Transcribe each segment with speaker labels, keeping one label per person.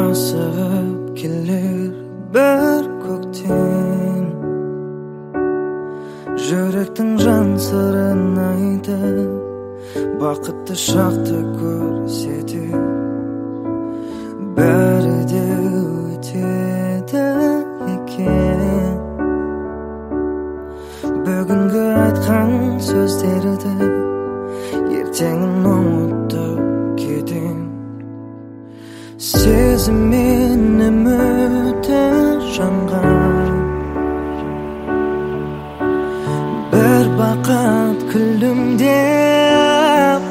Speaker 1: Asıgıp kelir bir kökten, Yürektin jan sırrın aytып, Bakıtты şaқты көрсетіп, Бәрі де өтеді екен. Бүгінгі айтқан сөздерді ертеңін ұмытып кетем. Сезіммен үміті жанған, бір бақыт күлімдеп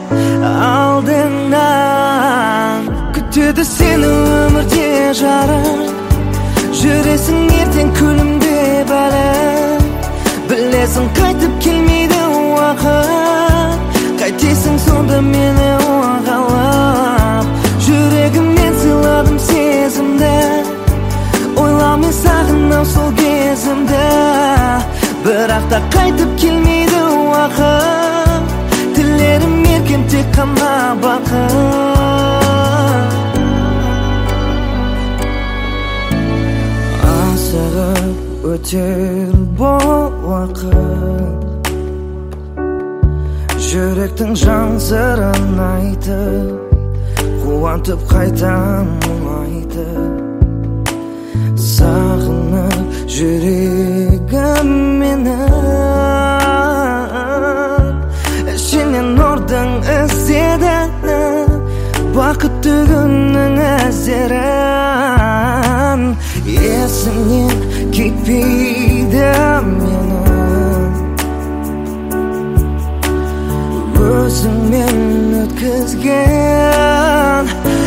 Speaker 1: алдыңнан күтеді сені өмірде жарық. Жүресің ертең күлімдеп әлі, білесің қайтып келмейді уақыт. Қайтесің сонда мені оғалап, жүрегіммен сыйладым сезімді, ойламай сағынам сол кезімді. Бірақ та қайтып келмейді уақыт, тілерім еркем тек қана бақыт. Асығып өтер бұл уақыт, жүректің жан сырын айтып, қуантып қайтам мұңайтып. Сағынып жүрегім мені, ішінен ордың іздеді, бақытты күннің әздерін. Есімнен кетпейді менің, өзіңмен өткізген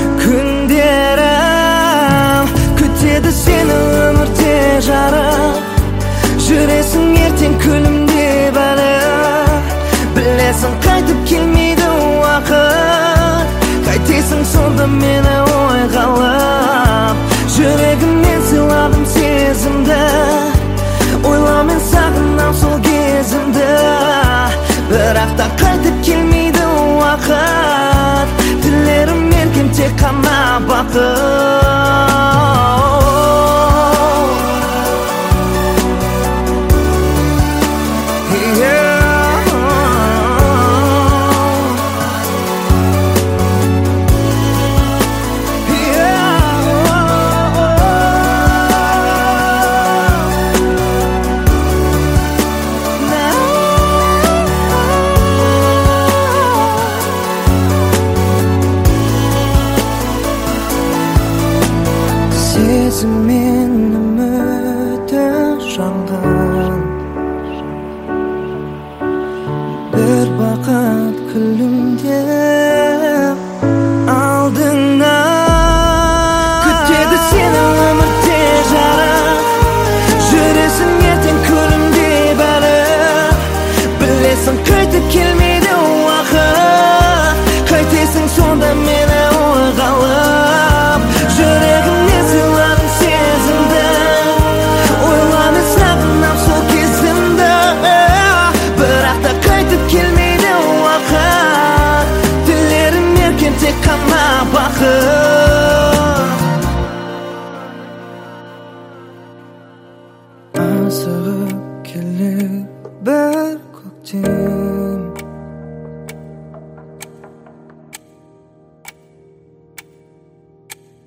Speaker 1: күндерім. Күтеді сені өмірде жарық, жүресің ертең күлімдеп әлі, білесің қайтып келмейді уақыт. Қайтесің сонда мені ойғалап, жүрегіммен сыйладым сезімді, ойламай сағынам сол кезімді. Бірақ та қайтып келмейді уақыт, тілерім еркем тек қана бақыт. Сезіммен үміті жанған, бір бақыт күлімдеп алдыңнан. Күтеді сені өмірде жарық, жүресің ертең күлімдеп әлі, білесің қайтып келмейді уақыт. Қайтесің сонда мені